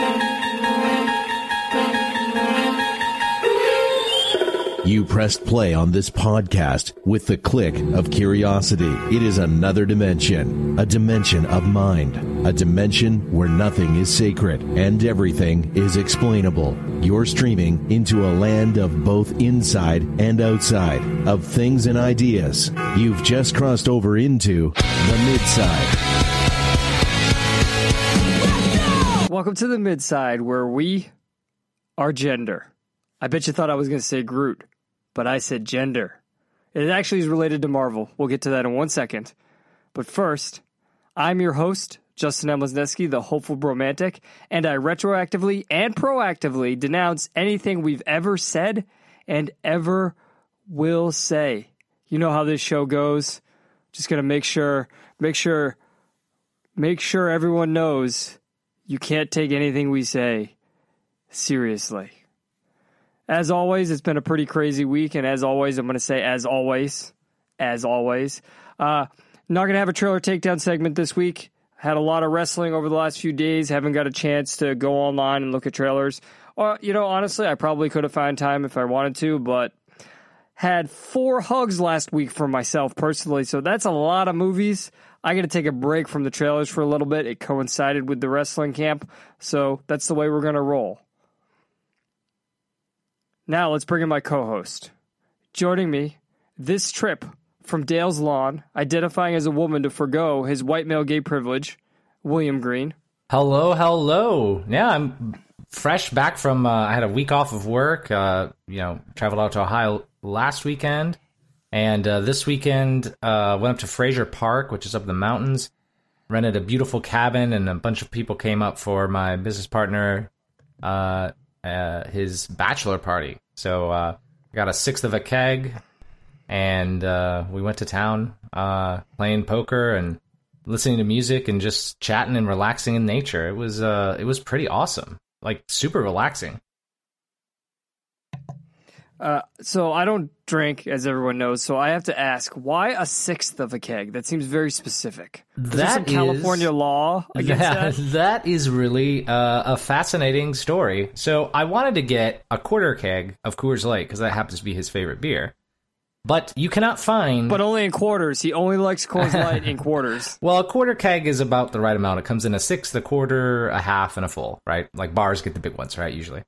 You pressed play on this podcast with the click of curiosity. It is another dimension, a dimension of mind, a dimension where nothing is sacred and everything is explainable. You're streaming into a land of both inside and outside, of things and ideas. You've just crossed over into the Midside. Welcome to the Midside, where we are gender. I bet you thought I was going to say Groot, but I said gender. It actually is related to Marvel. We'll get to that in 1 second. But first, I'm your host, Justin M. Lesniewski, the hopeful bromantic, and I retroactively and proactively denounce anything we've ever said and ever will say. You know how this show goes. Just going to make sure everyone knows you can't take anything we say seriously. As always, it's been a pretty crazy week, and as always, I'm going to say as always. Not going to have a trailer takedown segment this week. Had a lot of wrestling over the last few days. Haven't got a chance to go online and look at trailers. Or, honestly, I probably could have found time if I wanted to, but had 4 hugs last week for myself personally, so that's a lot of movies. I got to take a break from the trailers for a little bit. It coincided with the wrestling camp, so that's the way we're going to roll. Now let's bring in my co-host. Joining me this trip from Dale's Lawn, identifying as a woman to forgo his white male gay privilege, William Green. Hello. Yeah, I'm fresh back from, I had a week off of work, traveled out to Ohio last weekend, and this weekend went up to Fraser Park, which is up in the mountains, rented a beautiful cabin, and a bunch of people came up for my business partner, his bachelor party. So I got a sixth of a keg, and we went to town playing poker and listening to music and just chatting and relaxing in nature. It was pretty awesome, like super relaxing. So I don't drink, as everyone knows, so I have to ask, why a sixth of a keg? That seems very specific. Is there some California law against that? That is really a fascinating story. So I wanted to get a quarter keg of Coors Light, because that happens to be his favorite beer. But you cannot find... But only in quarters. He only likes Coors Light in quarters. Well, a quarter keg is about the right amount. It comes in a sixth, a quarter, a half, and a full, right? Like bars get the big ones, right, usually.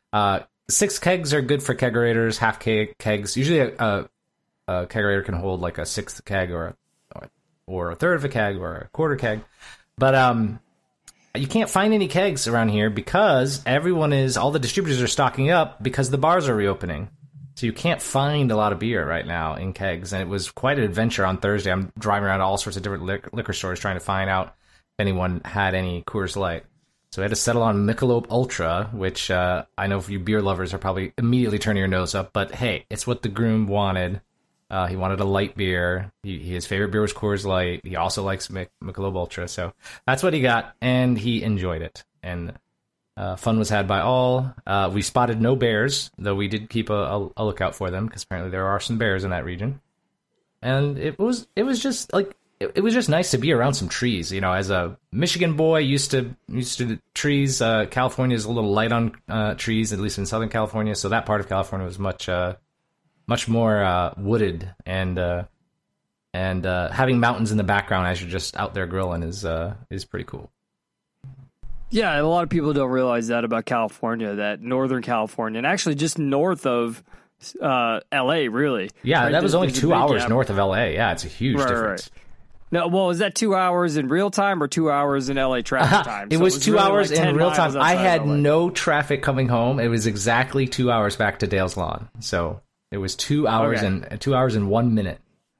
6 kegs are good for kegerators, half kegs. Usually a kegerator can hold like a sixth keg or a third of a keg or a quarter keg. But you can't find any kegs around here because all the distributors are stocking up because the bars are reopening. So you can't find a lot of beer right now in kegs. And it was quite an adventure on Thursday. I'm driving around to all sorts of different liquor stores trying to find out if anyone had any Coors Light. So we had to settle on Michelob Ultra, which I know for you beer lovers are probably immediately turning your nose up. But hey, it's what the groom wanted. He wanted a light beer. His favorite beer was Coors Light. He also likes Michelob Ultra. So that's what he got, and he enjoyed it. And fun was had by all. We spotted no bears, though we did keep a lookout for them, because apparently there are some bears in that region. And it was just like... It was just nice to be around some trees. As a Michigan boy, used to trees. California is a little light on trees, at least in Southern California. So that part of California was much more wooded, and having mountains in the background as you're just out there grilling is pretty cool. Yeah, a lot of people don't realize that about California, that Northern California, and actually just north of L.A., really. Yeah, right? That was only 2 hours north of L.A. Yeah, it's a huge difference. Right. No, well, is that 2 hours in real time or 2 hours in LA traffic time? It was 2 hours like in real time. I had LA. no traffic coming home. It was exactly 2 hours back to Dale's Lawn. So it was 2 hours and 2 hours and 1 minute.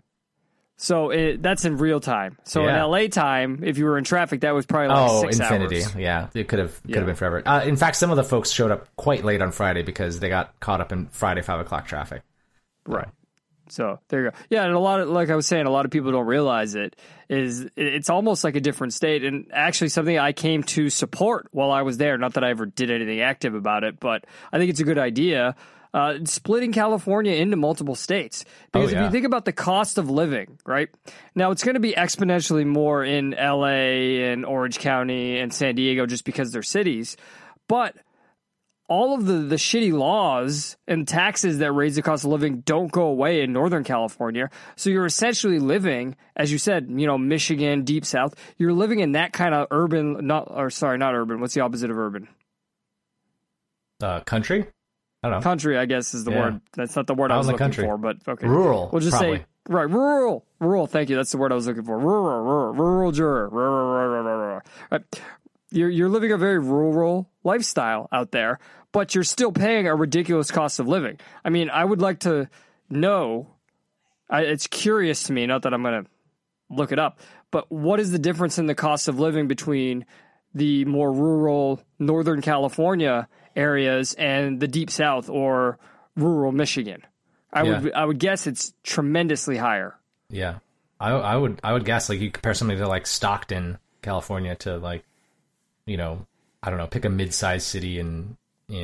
So that's in real time. So in LA time, if you were in traffic, that was probably like 6 infinity. hours. Yeah, it could have been forever. In fact, some of the folks showed up quite late on Friday because they got caught up in Friday 5 o'clock traffic. Right. So there you go. Yeah, and like I was saying, a lot of people don't realize it's almost like a different state, and actually something I came to support while I was there. Not that I ever did anything active about it, but I think it's a good idea. splitting California into multiple states. Because if you think about the cost of living, right? Now, it's going to be exponentially more in LA and Orange County and San Diego just because they're cities. But all of the shitty laws and taxes that raise the cost of living don't go away in Northern California. So you're essentially living, as you said, Michigan, Deep South. You're living in that kind of urban, not urban. What's the opposite of urban? Country? I don't know. Country, I guess, is the word. That's not the word I was looking for, but okay. Rural. We'll just probably. say, right, rural. Rural, thank you. That's the word I was looking for. Rural juror. Right. You're living a very rural lifestyle out there, but you're still paying a ridiculous cost of living. I mean, I would like to know, it's curious to me, not that I'm going to look it up, but what is the difference in the cost of living between the more rural Northern California areas and the Deep South or rural Michigan? I would guess it's tremendously higher. Yeah. I would guess, like, you compare something to, like, Stockton, California to, like, I don't know, pick a mid-sized city in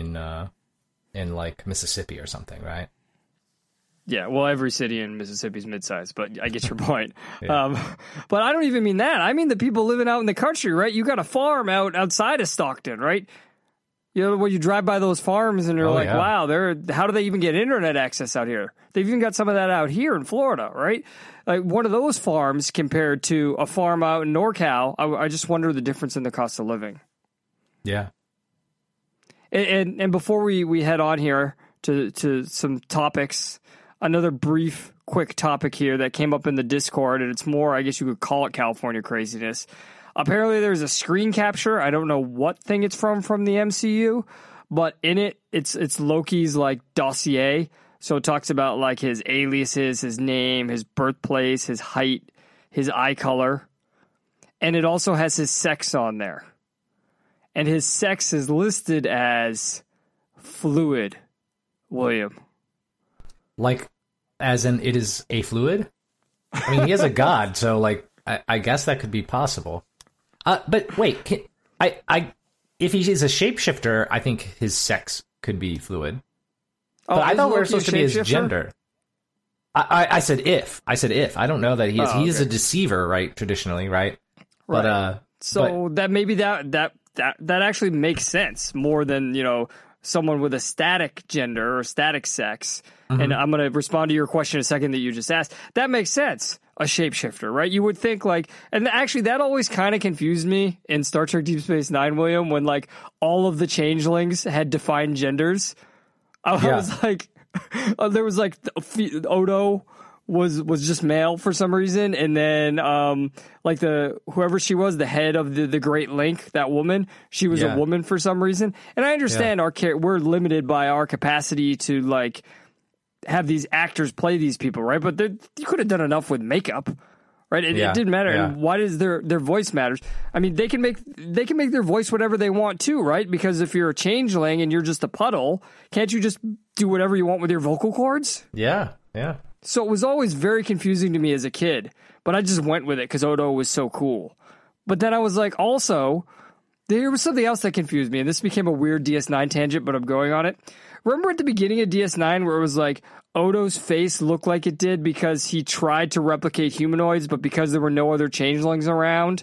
like Mississippi or something, right? Yeah, well, every city in Mississippi is mid-sized, but I get your point. Yeah. But I don't even mean that. I mean the people living out in the country, right? You got a farm outside of Stockton, right? When you drive by those farms and you're wow, how do they even get internet access out here? They've even got some of that out here in Florida, right? Like one of those farms compared to a farm out in NorCal, I just wonder the difference in the cost of living. Yeah. And before we head on here to some topics, another brief, quick topic here that came up in the Discord, and it's more, I guess you could call it California craziness. Apparently there's a screen capture. I don't know what thing it's from the MCU, but in it, it's Loki's like dossier. So it talks about like his aliases, his name, his birthplace, his height, his eye color. And it also has his sex on there. And his sex is listed as fluid, William. Like, as in it is a fluid? I mean, he is a god, so like, I guess that could be possible. But wait, if he is a shapeshifter, I think his sex could be fluid. But I thought we were supposed to be his gender. I said if. I don't know that he is. He is a deceiver, right? Traditionally, right? Right. That maybe that actually makes sense more than someone with a static gender or static sex. Mm-hmm. And I'm going to respond to your question in a second that you just asked. That makes sense. A shapeshifter, right? You would think and actually that always kind of confused me in Star Trek Deep Space Nine, William, when like all of the changelings had defined genders. I was like, there was like Odo was just male for some reason, and then like whoever she was, the head of the Great Link, that woman, she was a woman for some reason. And I understand we're limited by our capacity to like have these actors play these people, right? But you could have done enough with makeup, right? It didn't matter. Yeah. And why does their voice matters? I mean, they can make their voice whatever they want too, right? Because if you're a changeling and you're just a puddle, can't you just do whatever you want with your vocal cords? Yeah, yeah. So it was always very confusing to me as a kid, but I just went with it because Odo was so cool. But then I was like, also, there was something else that confused me, and this became a weird DS9 tangent, but I'm going on it. Remember at the beginning of DS9 where it was like Odo's face looked like it did because he tried to replicate humanoids, but because there were no other changelings around,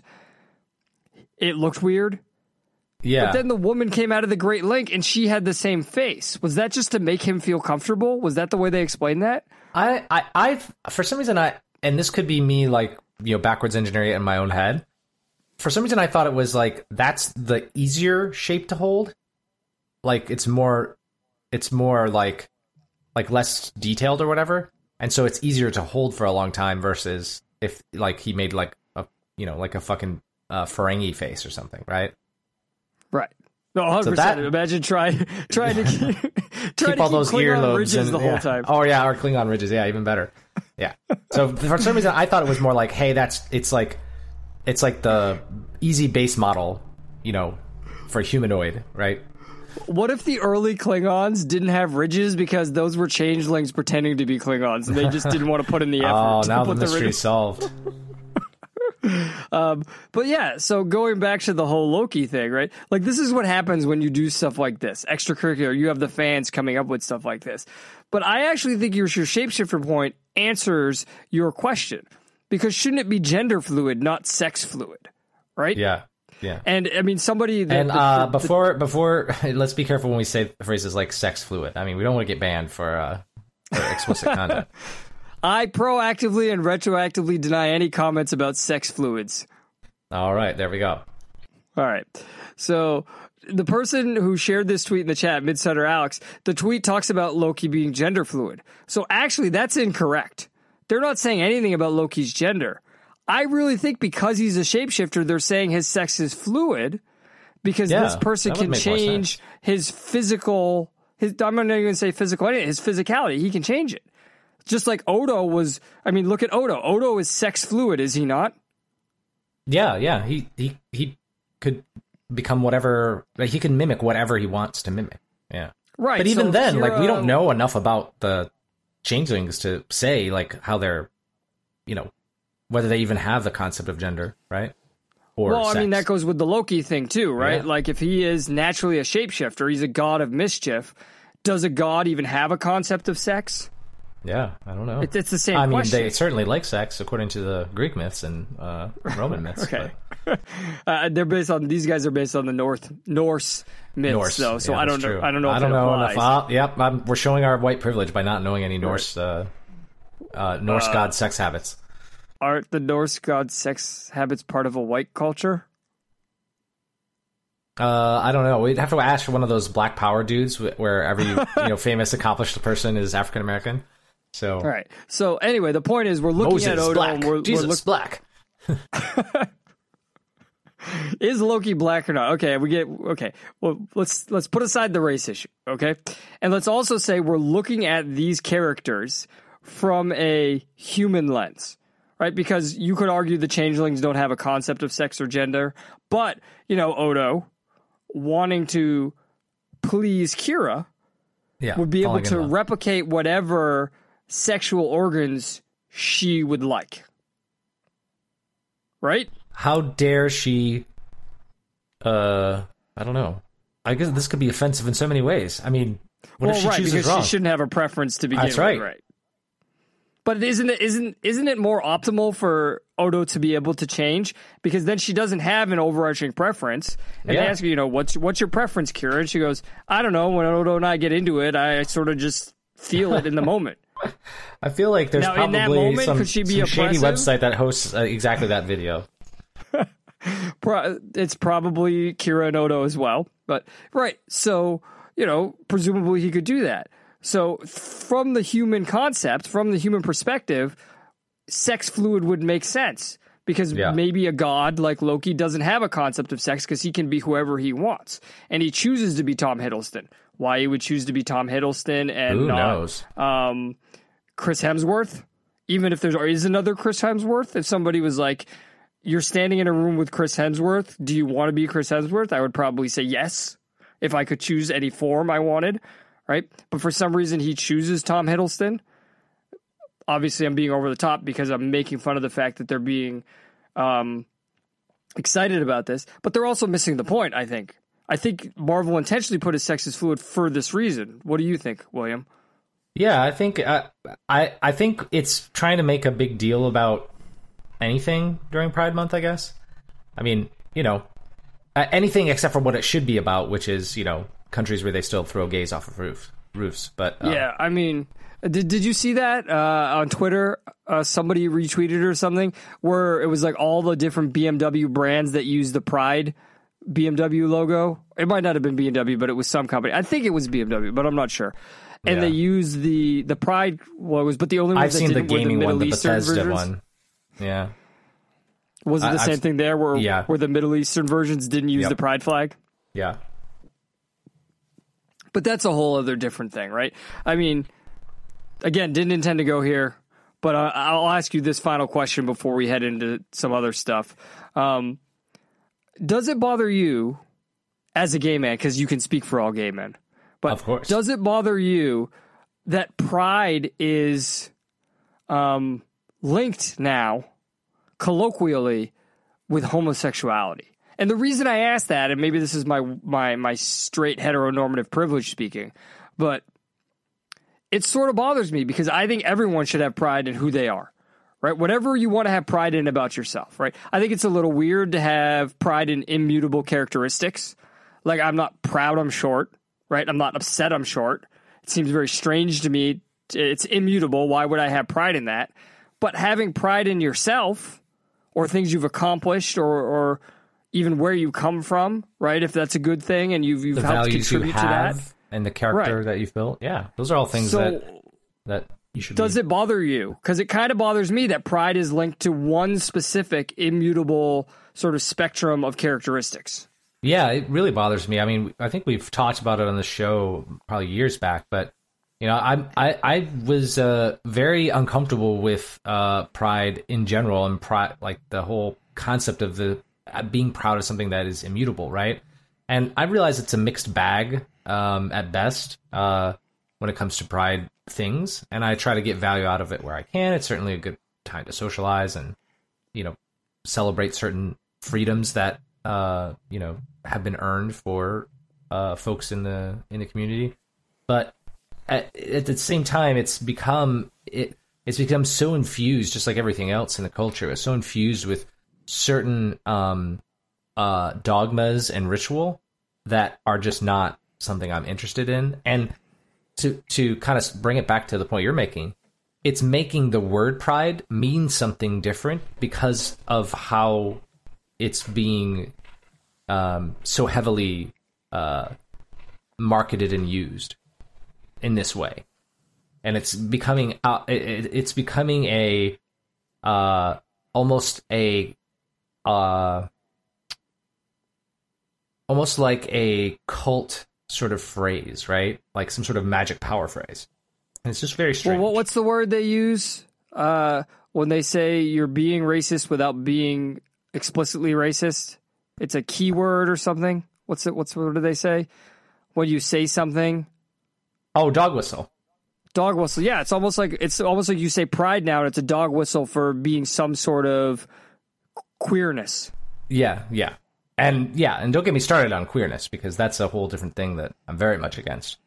it looked weird? Yeah. But then the woman came out of the Great Link and she had the same face. Was that just to make him feel comfortable? Was that the way they explained that? I've for some reason and this could be me like, backwards engineering it in my own head. For some reason I thought it was like, that's the easier shape to hold. Like it's more like less detailed or whatever. And so it's easier to hold for a long time versus if like he made like a, like a fucking Ferengi face or something, right? Right. No, 100%. Imagine trying to keep all those earlobes ridges the whole time. Oh yeah, or Klingon ridges. Yeah, even better. Yeah. So for some reason, I thought it was more like, hey, it's like the easy base model, for humanoid, right? What if the early Klingons didn't have ridges because those were changelings pretending to be Klingons and they just didn't want to put in the effort? Oh, now the mystery's solved. But yeah, so going back to the whole Loki thing, right? Like, this is what happens when you do stuff like this. Extracurricular, you have the fans coming up with stuff like this. But I actually think your shapeshifter point answers your question. Because shouldn't it be gender fluid, not sex fluid? Right? Yeah. Yeah. And I mean, somebody that. And before, let's be careful when we say phrases like sex fluid. I mean, we don't want to get banned for explicit content. I proactively and retroactively deny any comments about sex fluids. All right, there we go. All right. So the person who shared this tweet in the chat, Midsider Alex, the tweet talks about Loki being gender fluid. So actually, that's incorrect. They're not saying anything about Loki's gender. I really think because he's a shapeshifter, they're saying his sex is fluid because this person can change his physical. I'm not even going to say physical. His physicality, he can change it. Just like Odo was. I mean, look at Odo. Odo is sex fluid, is he not? Yeah. He could become whatever. Like, he can mimic whatever he wants to mimic. Yeah. Right. But even then, like, we don't know enough about the changelings to say like how they're, whether they even have the concept of gender, right? Or sex. I mean, that goes with the Loki thing too, right? Yeah. Like, if he is naturally a shapeshifter, he's a god of mischief. Does a god even have a concept of sex? Yeah, I don't know. It's the same question. I mean, they certainly like sex, according to the Greek myths and Roman myths. Okay. These guys are based on the Norse myths, though. So I don't know. I don't know. I don't know enough. Yep, we're showing our white privilege by not knowing any Norse god sex habits. Aren't the Norse god sex habits part of a white culture? I don't know. We'd have to ask one of those Black Power dudes where every famous accomplished person is African American. So, all right. So anyway, the point is we're looking at Odo. Black. And Jesus black. Is Loki black or not? Okay. Well, let's put aside the race issue, okay? And let's also say we're looking at these characters from a human lens, right? Because you could argue the changelings don't have a concept of sex or gender, but Odo wanting to please Kira would be able to replicate whatever sexual organs she would like. Right? How dare she? I don't know. I guess this could be offensive in so many ways. I mean, what if she chooses because wrong? She shouldn't have a preference to begin That's right. with, right? But isn't it more optimal for Odo to be able to change? Because then she doesn't have an overarching preference. And they ask her, what's your preference, Kira? And she goes, I don't know. When Odo and I get into it, I sort of just feel it in the moment. I feel like there's in that probably moment, some could she be shady website that hosts exactly that video. It's probably Kira and Odo as well. But, right. So, presumably he could do that. So from the human concept, from the human perspective, sex fluid would make sense. Because maybe a god like Loki doesn't have a concept of sex because he can be whoever he wants. And he chooses to be Tom Hiddleston. Why he would choose to be Tom Hiddleston and Who knows? Chris Hemsworth? Even if there is another Chris Hemsworth? If somebody was like, you're standing in a room with Chris Hemsworth, do you want to be Chris Hemsworth? I would probably say yes, if I could choose any form I wanted, right? But for some reason, he chooses Tom Hiddleston. Obviously, I'm being over the top because I'm making fun of the fact that they're being excited about this. But they're also missing the point, I think. I think Marvel intentionally put his sex as fluid for this reason. What do you think, William? Yeah, I think I think it's trying to make a big deal about anything during Pride Month, I guess. I mean, anything except for what it should be about, which is, countries where they still throw gays off of roofs. But yeah, I mean, did you see that on Twitter? Somebody retweeted or something where it was like all the different BMW brands that use the Pride BMW logo. It might not have been BMW, but it was some company. I think it was BMW, but I'm not sure. And they used the Pride logos, but the only ones I've seen that the didn't were the gaming Middle one, the Eastern Bethesda versions. one. Yeah. Was it the same thing there where the Middle Eastern versions didn't use the Pride flag? Yeah. But that's a whole other different thing, right? I mean, again, didn't intend to go here, but I'll ask you this final question before we head into some other stuff. Does it bother you as a gay man, because you can speak for all gay men, but of course, does it bother you that Pride is linked now, colloquially, with homosexuality. And the reason I ask that, and maybe this is my straight heteronormative privilege speaking, but it sort of bothers me because I think everyone should have pride in who they are, right? Whatever you want to have pride in about yourself, right? I think it's a little weird to have pride in immutable characteristics. Like, I'm not proud I'm short, right? I'm not upset I'm short. It seems very strange to me. It's immutable. Why would I have pride in that? But having pride in yourself or things you've accomplished or even where you come from, right? If that's a good thing and you've the helped values contribute you have to that. And the character that you've built. Yeah, those are all things that you should Does it bother you? Because it kind of bothers me that pride is linked to one specific immutable sort of spectrum of characteristics. Yeah, it really bothers me. I mean, I think we've talked about it on the show probably years back, but you know, I was very uncomfortable with pride in general and pride, like the whole concept of the being proud of something that is immutable, right? And I realize it's a mixed bag at best when it comes to pride things, and I try to get value out of it where I can. It's certainly a good time to socialize and, you know, celebrate certain freedoms that you know, have been earned for folks in the community. But at the same time, it's become so infused, just like everything else in the culture. It's so infused with certain dogmas and ritual that are just not something I'm interested in. And to kind of bring it back to the point you're making, it's making the word pride mean something different because of how it's being so heavily marketed and used in this way. And it's becoming it's becoming a almost like a cult sort of phrase, right? Like some sort of magic power phrase. And it's just very strange. Well, what's the word they use when they say you're being racist without being explicitly racist? It's a keyword or something. What do they say when you say something? Oh, dog whistle. Dog whistle. Yeah, it's almost like you say pride now, and it's a dog whistle for being some sort of queerness. Yeah. And don't get me started on queerness, because that's a whole different thing that I'm very much against.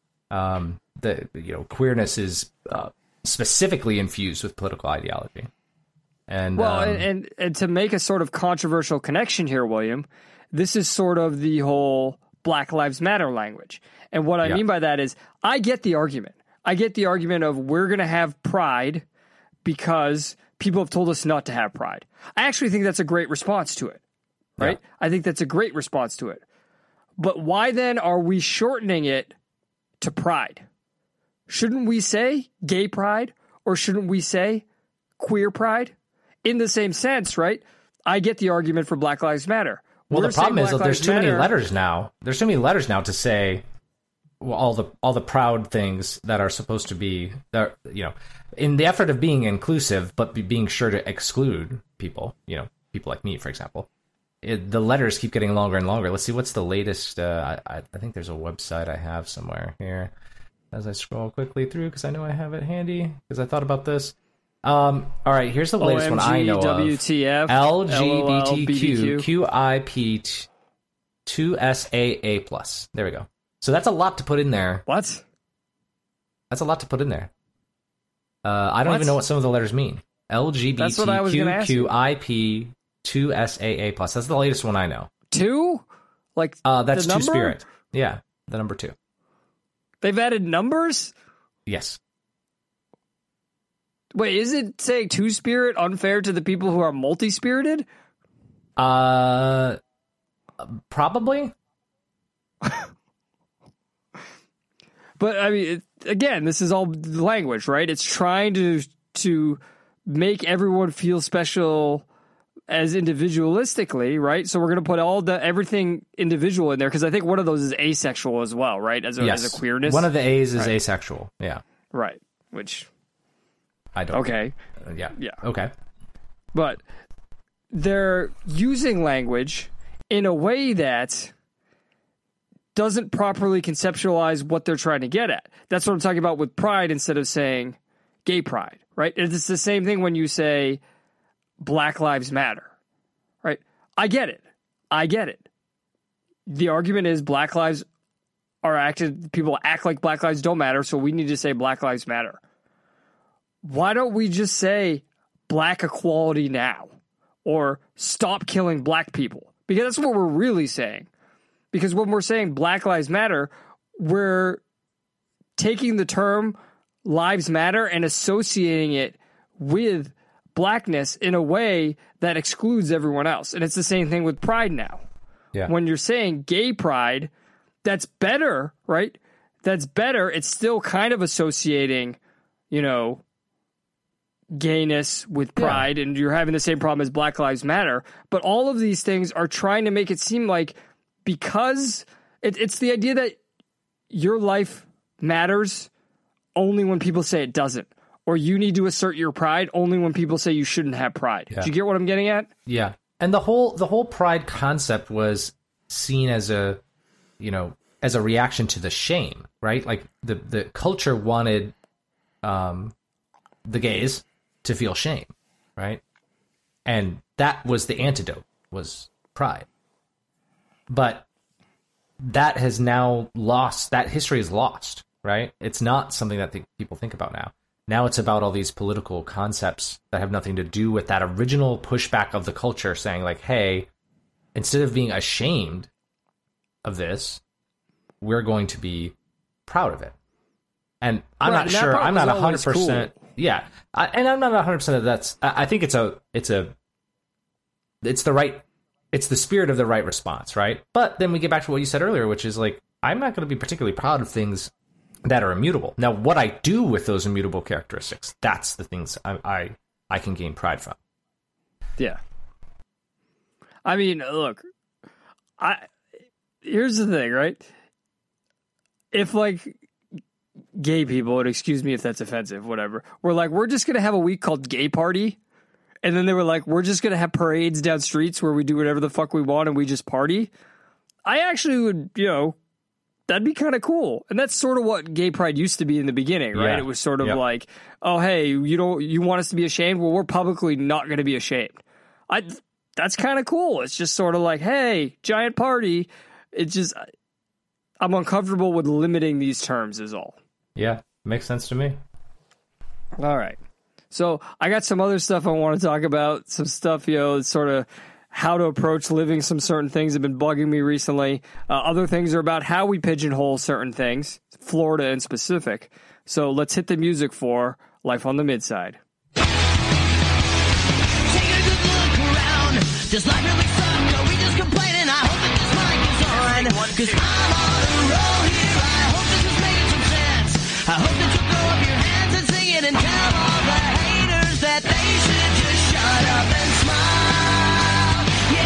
Queerness is specifically infused with political ideology. And and to make a sort of controversial connection here, William, this is sort of the whole Black Lives Matter language. And what I mean by that is I get the argument. I get the argument of we're going to have pride because people have told us not to have pride. I actually think that's a great response to it, right? Yeah. I think that's a great response to it. But why then are we shortening it to pride? Shouldn't we say gay pride, or shouldn't we say queer pride? In the same sense, right? I get the argument for Black Lives Matter. Well, the problem is that there's too many letters now. There's too many letters now to say all the proud things that are supposed to be, in the effort of being inclusive, but being sure to exclude people, people like me, for example. The letters keep getting longer and longer. Let's see, what's the latest? I think there's a website I have somewhere here as I scroll quickly through, because I know I have it handy, because I thought about this. All right, here's the latest one I know WTF, of. LGBTQIP 2SAA+. There we go. So that's a lot to put in there. What? That's a lot to put in there. I don't even know what some of the letters mean. LGBTQIP 2SAA+. That's the latest one I know. 2? Like that's the number? Two-Spirit. Yeah, the number 2. They've added numbers? Yes. Wait, is it saying Two-Spirit unfair to the people who are multi-spirited? Probably. But, I mean, again, this is all language, right? It's trying to make everyone feel special as individualistically, right? So we're going to put everything individual in there, because I think one of those is asexual as well, right? As a queerness. One of the A's is asexual, yeah. Right, which... I don't. Okay. Yeah. Okay. But they're using language in a way that doesn't properly conceptualize what they're trying to get at. That's what I'm talking about with pride instead of saying gay pride, right? It's the same thing when you say Black Lives Matter, right? I get it. The argument is Black lives people act like Black lives don't matter, so we need to say Black lives matter. Why don't we just say Black equality now? Or stop killing Black people? Because that's what we're really saying. Because when we're saying Black lives matter, we're taking the term lives matter and associating it with Blackness in a way that excludes everyone else. And it's the same thing with pride now. Yeah. When you're saying gay pride, that's better, right? That's better. It's still kind of associating, gayness with pride, and you're having the same problem as Black Lives Matter. But all of these things are trying to make it seem like, because it's the idea that your life matters only when people say it doesn't. Or you need to assert your pride only when people say you shouldn't have pride. Yeah. Do you get what I'm getting at? Yeah. And the whole pride concept was seen as a reaction to the shame, right? Like the culture wanted the gays to feel shame, right? And that was the antidote, was pride. But that has now lost, that history is lost, right? It's not something that people think about now. Now it's about all these political concepts that have nothing to do with that original pushback of the culture saying like, hey, instead of being ashamed of this, we're going to be proud of it. And I'm not sure, I'm not 100%. Cool. Yeah. I'm not 100% that that's, I think it's the spirit of the right response, right? But then we get back to what you said earlier, which is like, I'm not going to be particularly proud of things that are immutable. Now, what I do with those immutable characteristics, that's the things I can gain pride from. Yeah. I mean, look, here's the thing, right? If like gay people, and excuse me if that's offensive, whatever, were like, we're just going to have a week called Gay Party. And then they were like, we're just going to have parades down streets where we do whatever the fuck we want and we just party. I actually would, that'd be kind of cool. And that's sort of what gay pride used to be in the beginning, right? Yeah. It was sort of like, oh, hey, you want us to be ashamed? Well, we're publicly not going to be ashamed. That's kind of cool. It's just sort of like, hey, giant party. It's just, I'm uncomfortable with limiting these terms is all. Yeah, makes sense to me. All right. So I got some other stuff I want to talk about. Some stuff, sort of how to approach living some certain things have been bugging me recently. Other things are about how we pigeonhole certain things, Florida in specific. So let's hit the music for Life on the Midside. Take a good look around. Does life really suck? Are we just complaining? I hope that this mic is on. Cause I'm on a roll here. I hope this is making some sense. I hope that you'll throw up your hands and sing it and tell all the haters that they should just shut up and smile.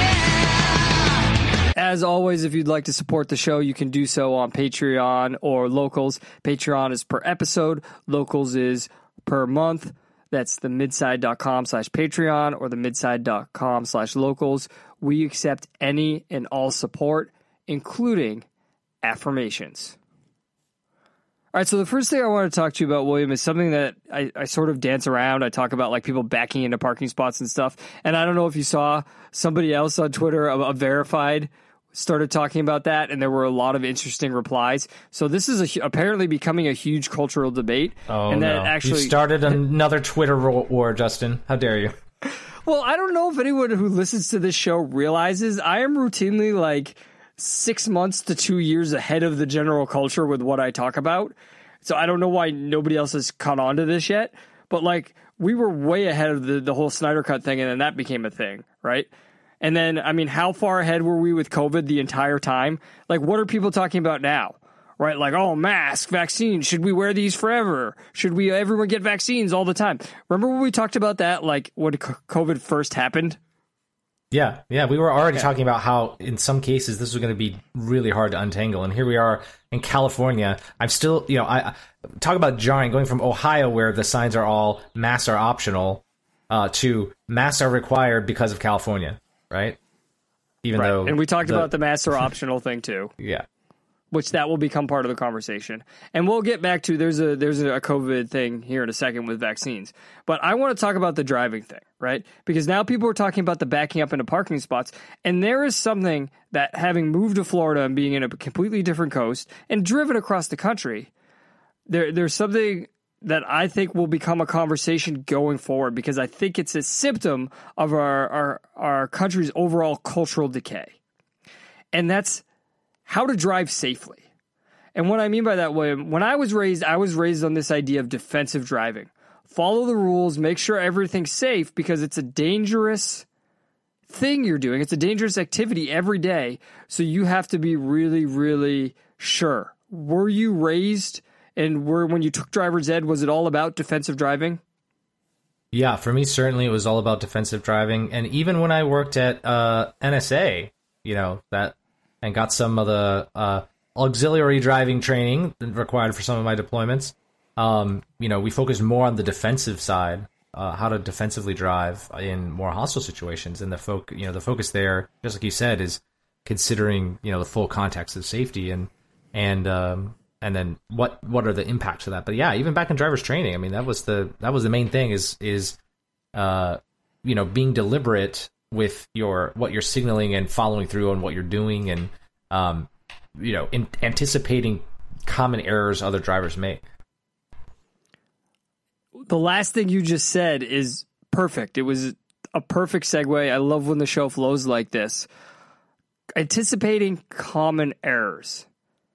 Yeah. As always, if you'd like to support the show, you can do so on Patreon or Locals. Patreon is per episode. Locals is per month. That's the midside.com/Patreon or the midside.com/locals. We accept any and all support, including affirmations. All right, so the first thing I want to talk to you about, William, is something that I sort of dance around. I talk about like people backing into parking spots and stuff. And I don't know if you saw somebody else on Twitter, a verified, started talking about that, and there were a lot of interesting replies. So this is apparently becoming a huge cultural debate. Oh, and that no. Actually, you started another Twitter war, Justin. How dare you? Well, I don't know if anyone who listens to this show realizes I am routinely like 6 months to 2 years ahead of the general culture with what I talk about. So I don't know why nobody else has caught on to this yet. But like we were way ahead of the whole Snyder Cut thing, and then that became a thing, right? And then, I mean, how far ahead were we with COVID the entire time? Like, what are people talking about now? Right? Like, oh, mask, vaccines. Should we wear these forever? Should everyone get vaccines all the time? Remember when we talked about that, like, when COVID first happened? Yeah. We were already talking about how, in some cases, this was going to be really hard to untangle. And here we are in California. I'm still, I talk about jarring, going from Ohio, where the signs are all masks are optional, to masks are required because of California. Right? Even though... And we talked about the masks are optional thing, too. Yeah. which that will become part of the conversation. And we'll get back to, there's a COVID thing here in a second with vaccines. But I want to talk about the driving thing, right? Because now people are talking about the backing up into parking spots. And there is something that, having moved to Florida and being in a completely different coast and driven across the country, there's something that I think will become a conversation going forward, because I think it's a symptom of our country's overall cultural decay. And that's how to drive safely. And what I mean by that, William, when I was raised on this idea of defensive driving. Follow the rules, make sure everything's safe, because it's a dangerous thing you're doing. It's a dangerous activity every day. So you have to be really, really sure. Were you raised, and when you took driver's ed, was it all about defensive driving? Yeah, for me, certainly it was all about defensive driving. And even when I worked at NSA, and got some of the auxiliary driving training required for some of my deployments, we focused more on the defensive side, how to defensively drive in more hostile situations. And the focus there, just like you said, is considering the full context of safety and then what are the impacts of that. But yeah, even back in driver's training, I mean, that was the main thing is being deliberate with what you're signaling and following through on what you're doing, and anticipating common errors other drivers make. The last thing you just said is perfect. It was a perfect segue. I love when the show flows like this. Anticipating common errors.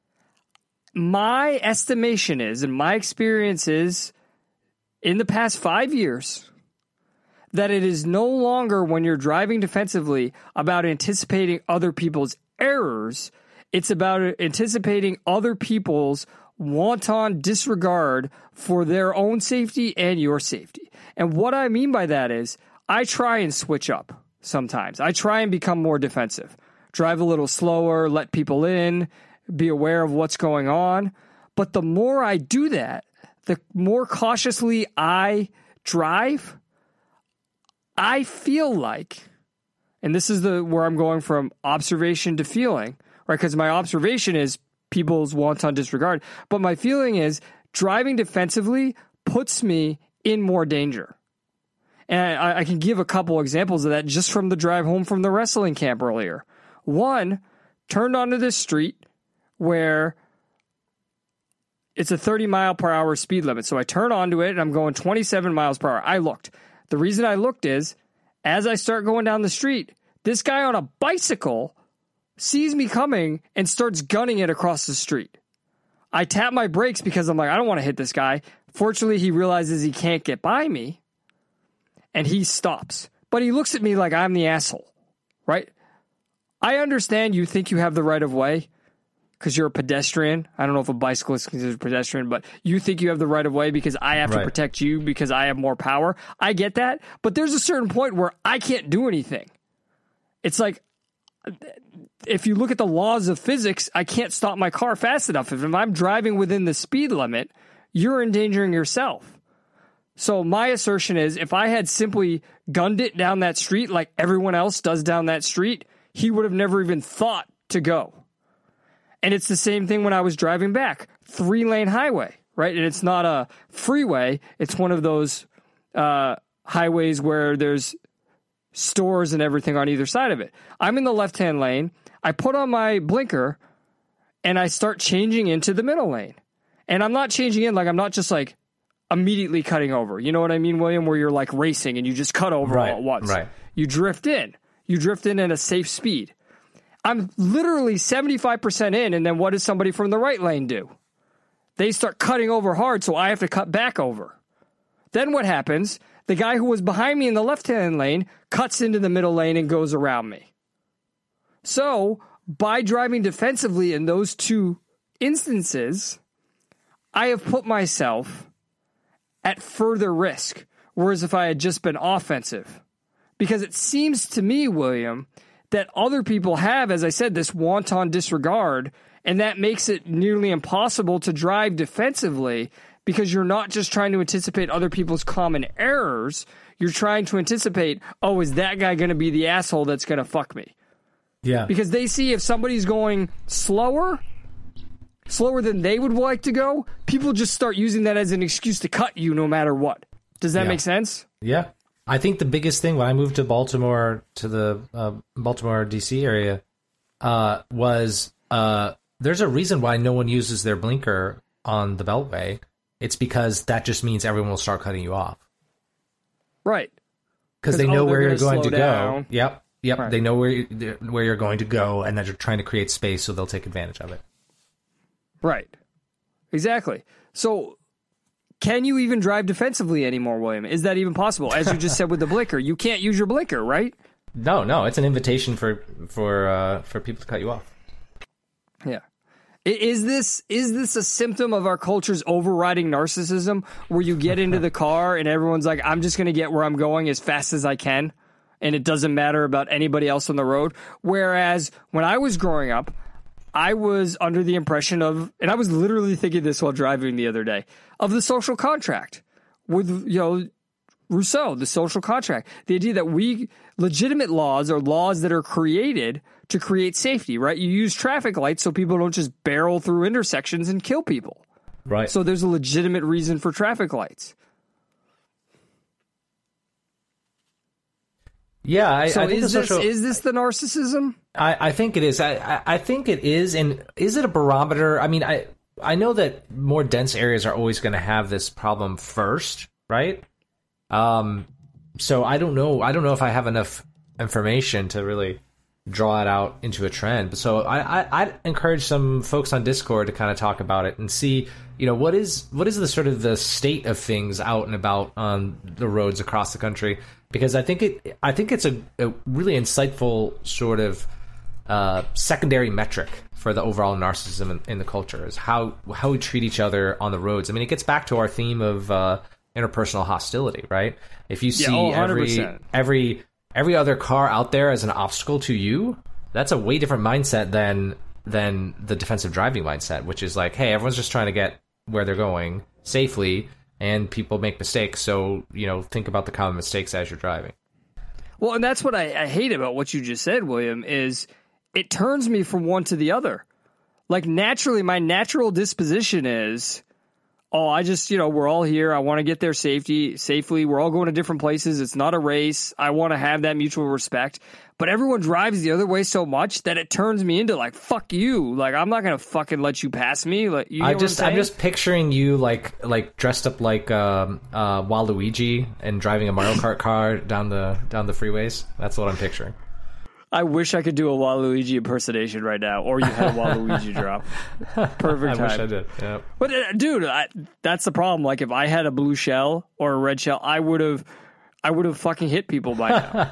My estimation is, and my experience is, in the past 5 years, that it is no longer, when you're driving defensively, about anticipating other people's errors. It's about anticipating other people's wanton disregard for their own safety and your safety. And what I mean by that is, I try and switch up sometimes. I try and become more defensive. Drive a little slower, let people in, be aware of what's going on. But the more I do that, the more cautiously I drive, I feel like, and this is where I'm going from observation to feeling, right? Because my observation is people's wanton disregard, but my feeling is driving defensively puts me in more danger. And I can give a couple examples of that just from the drive home from the wrestling camp earlier. One, turned onto this street where it's a 30 mile per hour speed limit. So I turn onto it and I'm going 27 miles per hour. I looked. The reason I looked is, as I start going down the street, this guy on a bicycle sees me coming and starts gunning it across the street. I tap my brakes because I'm like, I don't want to hit this guy. Fortunately, he realizes he can't get by me, and he stops. But he looks at me like I'm the asshole, right? I understand you think you have the right of way because you're a pedestrian. I don't know if a bicyclist is considered a pedestrian, but you think you have the right of way because I have to protect you because I have more power. I get that, but there's a certain point where I can't do anything. It's like, if you look at the laws of physics, I can't stop my car fast enough. If I'm driving within the speed limit, you're endangering yourself. So my assertion is, if I had simply gunned it down that street like everyone else does down that street, he would have never even thought to go. And it's the same thing when I was driving back. 3-lane highway, right? And it's not a freeway. It's one of those highways where there's stores and everything on either side of it. I'm in the left-hand lane. I put on my blinker, and I start changing into the middle lane. And I'm not changing in, like, I'm not just, like, immediately cutting over. You know what I mean, William? Where you're, like, racing and you just cut over all at once. Right. You drift in. You drift in at a safe speed. I'm literally 75% in, and then what does somebody from the right lane do? They start cutting over hard, so I have to cut back over. Then what happens? The guy who was behind me in the left-hand lane cuts into the middle lane and goes around me. So, by driving defensively in those two instances, I have put myself at further risk, whereas if I had just been offensive. Because it seems to me, William, that other people have, as I said, this wanton disregard, and that makes it nearly impossible to drive defensively because you're not just trying to anticipate other people's common errors, you're trying to anticipate, oh, is that guy going to be the asshole that's going to fuck me? Yeah. Because they see if somebody's going slower, slower than they would like to go, people just start using that as an excuse to cut you no matter what. Does that make sense? Yeah. I think the biggest thing when I moved to Baltimore, to the Baltimore, D.C. area, was there's a reason why no one uses their blinker on the Beltway. It's because that just means everyone will start cutting you off. Right. Because they know where you're going to down. go. Yep. Right. They know where you're going to go, and they're trying to create space, so they'll take advantage of it. Right. Exactly. So can you even drive defensively anymore, William? Is that even possible? As you just said with the blinker, you can't use your blinker, right? No, it's an invitation for people to cut you off. Yeah. Is this a symptom of our culture's overriding narcissism, where you get into the car and everyone's like, I'm just going to get where I'm going as fast as I can, and it doesn't matter about anybody else on the road? Whereas when I was growing up, I was under the impression of, and I was literally thinking this while driving the other day, of the social contract with, Rousseau, the social contract. The idea that legitimate laws are laws that are created to create safety, right? You use traffic lights so people don't just barrel through intersections and kill people. Right. So there's a legitimate reason for traffic lights. Yeah, I think is this the narcissism? I think it is. I think it is. And is it a barometer? I mean, I know that more dense areas are always going to have this problem first, right? So I don't know. I don't know if I have enough information to really draw it out into a trend. So I'd encourage some folks on Discord to kind of talk about it and see, what is the sort of the state of things out and about on the roads across the country. Because I think it's a really insightful sort of secondary metric for the overall narcissism in the culture, is how we treat each other on the roads. I mean, it gets back to our theme of interpersonal hostility, right? If you see every other car out there as an obstacle to you, that's a way different mindset than the defensive driving mindset, which is like, hey, everyone's just trying to get where they're going safely. And people make mistakes, so, think about the common mistakes as you're driving. Well, and that's what I hate about what you just said, William, is it turns me from one to the other. Like, naturally, my natural disposition is, I just, we're all here. I want to get there safely. We're all going to different places. It's not a race. I want to have that mutual respect. But everyone drives the other way so much that it turns me into like, fuck you. Like, I'm not going to fucking let you pass me. Like, I'm just picturing you like dressed up like Waluigi and driving a Mario Kart car down the freeways. That's what I'm picturing. I wish I could do a Waluigi impersonation right now, or you had a Waluigi drop. Perfect time. I wish I did. Yeah. But dude, that's the problem. Like, if I had a blue shell or a red shell, I would have fucking hit people by now.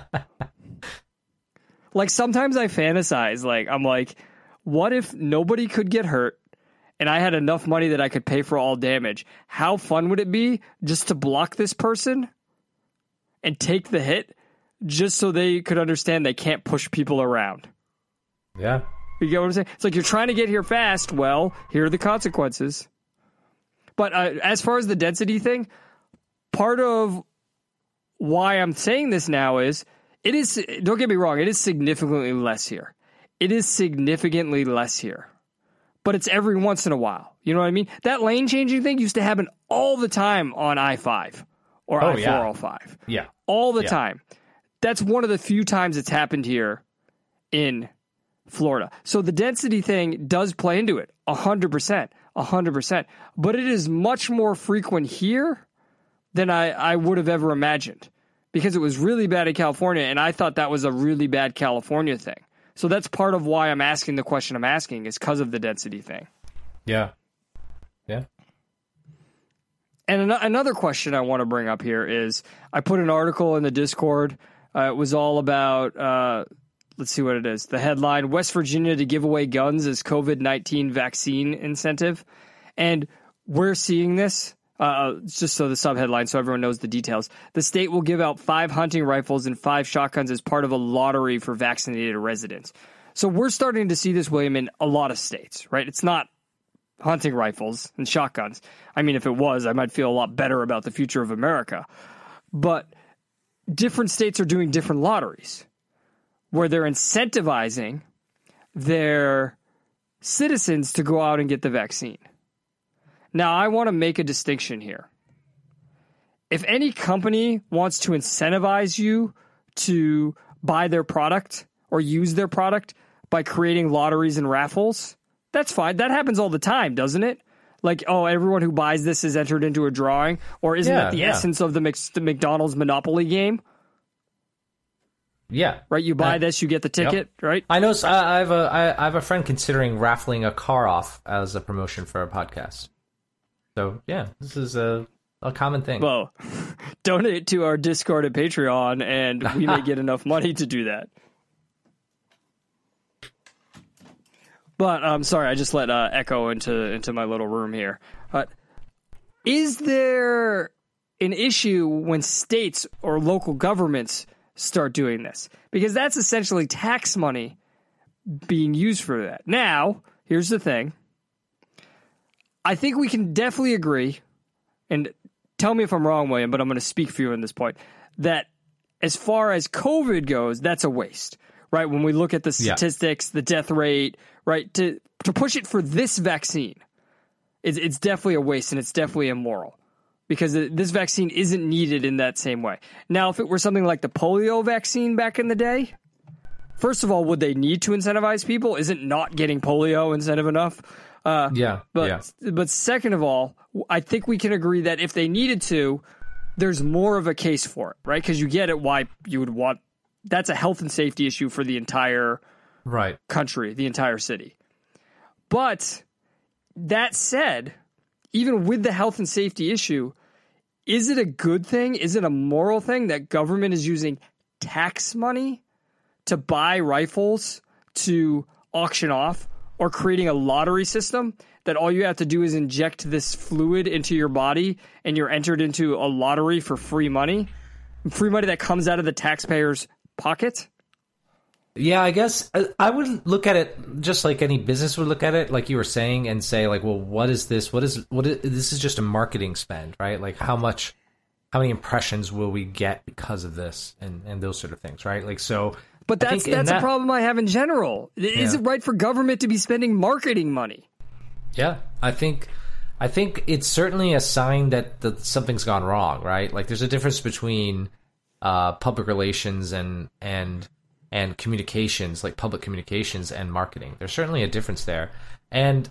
Like, sometimes I fantasize. Like, I'm like, what if nobody could get hurt, and I had enough money that I could pay for all damage? How fun would it be just to block this person and take the hit? Just so they could understand they can't push people around. Yeah. You get what I'm saying? It's like, you're trying to get here fast. Well, here are the consequences. But as far as the density thing, part of why I'm saying this now is, don't get me wrong, it is significantly less here. It is significantly less here. But it's every once in a while. You know what I mean? That lane changing thing used to happen all the time on I-5 or I-405. Yeah. All the time. That's one of the few times it's happened here in Florida. So the density thing does play into it, 100%. But it is much more frequent here than I would have ever imagined, because it was really bad in California, and I thought that was a really bad California thing. So that's part of why I'm asking the question I'm asking, is because of the density thing. Yeah. Yeah. And another question I want to bring up here is, I put an article in the Discord. It was all about, let's see what it is. The headline, West Virginia to give away guns as COVID-19 vaccine incentive. And we're seeing this, just so the subheadline, so everyone knows the details. The state will give out 5 hunting rifles and 5 shotguns as part of a lottery for vaccinated residents. So we're starting to see this, William, in a lot of states, right? It's not hunting rifles and shotguns. I mean, if it was, I might feel a lot better about the future of America. But different states are doing different lotteries where they're incentivizing their citizens to go out and get the vaccine. Now, I want to make a distinction here. If any company wants to incentivize you to buy their product or use their product by creating lotteries and raffles, that's fine. That happens all the time, doesn't it? Like, oh, everyone who buys this is entered into a drawing, or isn't that the essence of the McDonald's Monopoly game? Yeah. Right? You buy this, you get the ticket, right? I know. I have a friend considering raffling a car off as a promotion for a podcast. So, yeah, this is a common thing. Well, donate to our Discord and Patreon, and we may get enough money to do that. But I'm sorry, I just let Echo into my little room here. Is there an issue when states or local governments start doing this? Because that's essentially tax money being used for that. Now, here's the thing. I think we can definitely agree, and tell me if I'm wrong, William, but I'm going to speak for you on this point, that as far as COVID goes, that's a waste. Right, when we look at the statistics, the death rate, right, to push it for this vaccine, it's definitely a waste and it's definitely immoral because this vaccine isn't needed in that same way. Now, if it were something like the polio vaccine back in the day, first of all, would they need to incentivize people? Isn't not getting polio incentive enough? But second of all, I think we can agree that if they needed to, there's more of a case for it, right? Because you get it why you would want. That's a health and safety issue for the entire country, the entire city. But that said, even with the health and safety issue, is it a good thing? Is it a moral thing that government is using tax money to buy rifles to auction off, or creating a lottery system that all you have to do is inject this fluid into your body and you're entered into a lottery for free money that comes out of the taxpayer's pocket? Yeah, I guess I would look at it just like any business would look at it, like you were saying, and say like, well, what is this? What is this is just a marketing spend, right? Like how many impressions will we get because of this and those sort of things, right? Like so. But that's a problem I have in general. Is it right for government to be spending marketing money? Yeah, I think it's certainly a sign that something's gone wrong, right? Like there's a difference between public relations and communications, like public communications and marketing. There's certainly a difference there, and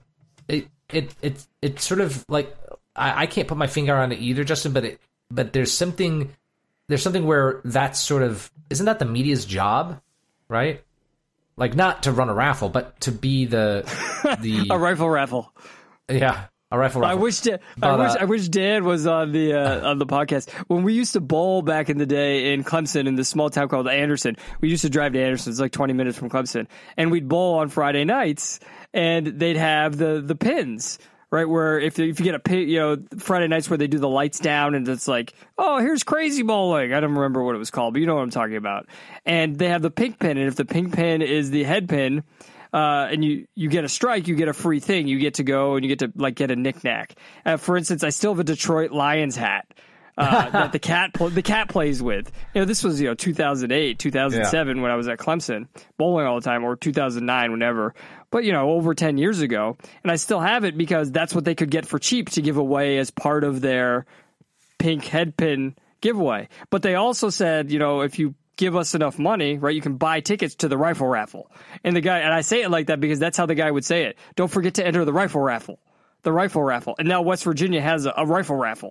it sort of like I can't put my finger on it either, Justin. But there's something where that's sort of, isn't that the media's job, right? Like not to run a raffle, but to be the a rifle raffle. Yeah. A rifle raffle. I wish Dan was on the podcast. When we used to bowl back in the day in Clemson, in this small town called Anderson, we used to drive to Anderson. It's like 20 minutes from Clemson, and we'd bowl on Friday nights, and they'd have the pins, right? Where if you get a pin, Friday nights where they do the lights down, and it's like, oh, here's crazy bowling. I don't remember what it was called, but you know what I'm talking about. And they have the pink pin, and if the pink pin is the head pin, and you get a strike, you get a free thing. You get to go and you get to like get a knick-knack. For instance, I still have a Detroit Lions hat that the cat plays with. This was 2008, 2007 when I was at Clemson bowling all the time, or 2009, whenever. But over 10 years ago, and I still have it because that's what they could get for cheap to give away as part of their pink head pin giveaway. But they also said, if you give us enough money, right, you can buy tickets to the rifle raffle. And I say it like that because that's how the guy would say it. Don't forget to enter the rifle raffle. The rifle raffle. And now West Virginia has a rifle raffle.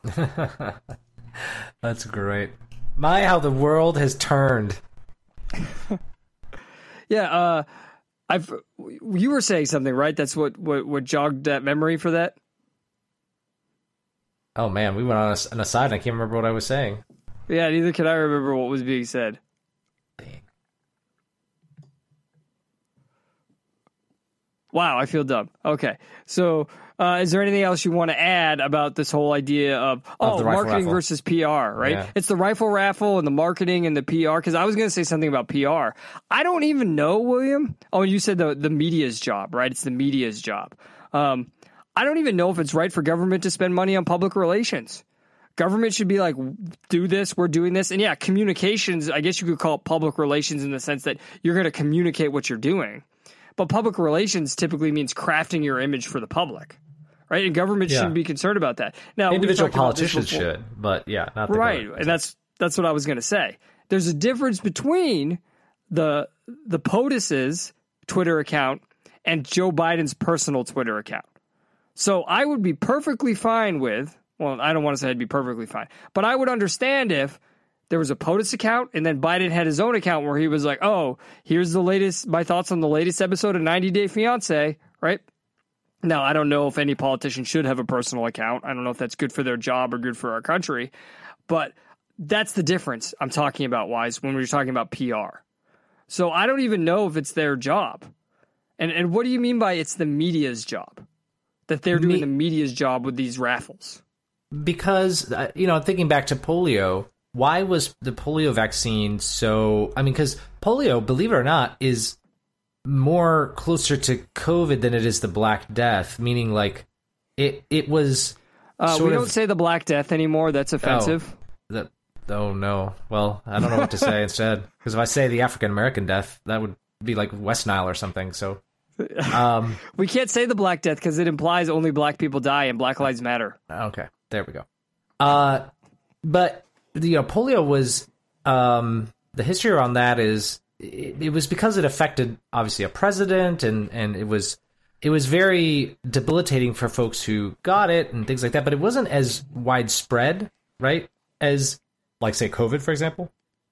That's great. How the world has turned. Yeah, you were saying something, right? That's what jogged that memory for that? Oh man, we went on an aside and I can't remember what I was saying. Yeah, neither can I remember what was being said. Dang. Wow, I feel dumb. Okay, so is there anything else you want to add about this whole idea of marketing raffle versus PR, right? Yeah. It's the rifle raffle and the marketing and the PR, because I was going to say something about PR. I don't even know, William. Oh, you said the media's job, right? It's the media's job. I don't even know if it's right for government to spend money on public relations. Government should be like, do this, we're doing this. And yeah, communications, I guess you could call it public relations in the sense that you're going to communicate what you're doing. But public relations typically means crafting your image for the public, right? And government shouldn't be concerned about that. Now, individual politicians should, but not the government. And that's what I was going to say. There's a difference between the POTUS's Twitter account and Joe Biden's personal Twitter account. So I would be perfectly fine with, well, I don't want to say I'd be perfectly fine, but I would understand if there was a POTUS account and then Biden had his own account where he was like, oh, here's my thoughts on the latest episode of 90 Day Fiancé, right? Now, I don't know if any politician should have a personal account. I don't know if that's good for their job or good for our country, but that's the difference I'm talking about, Wise, when we're talking about PR. So I don't even know if it's their job. And what do you mean by it's the media's job? That they're doing the media's job with these raffles? Because, thinking back to polio, why was the polio vaccine so... I mean, because polio, believe it or not, is more closer to COVID than it is the Black Death, meaning like it was we don't say the Black Death anymore. That's offensive. Oh, no. Well, I don't know what to say instead. Because if I say the African American death, that would be like West Nile or something. So we can't say the Black Death because it implies only black people die and Black Lives Matter. Okay, there we go. But polio was the history around that is it was because it affected obviously a president and it was very debilitating for folks who got it and things like that. But it wasn't as widespread, right, as like say COVID, for example.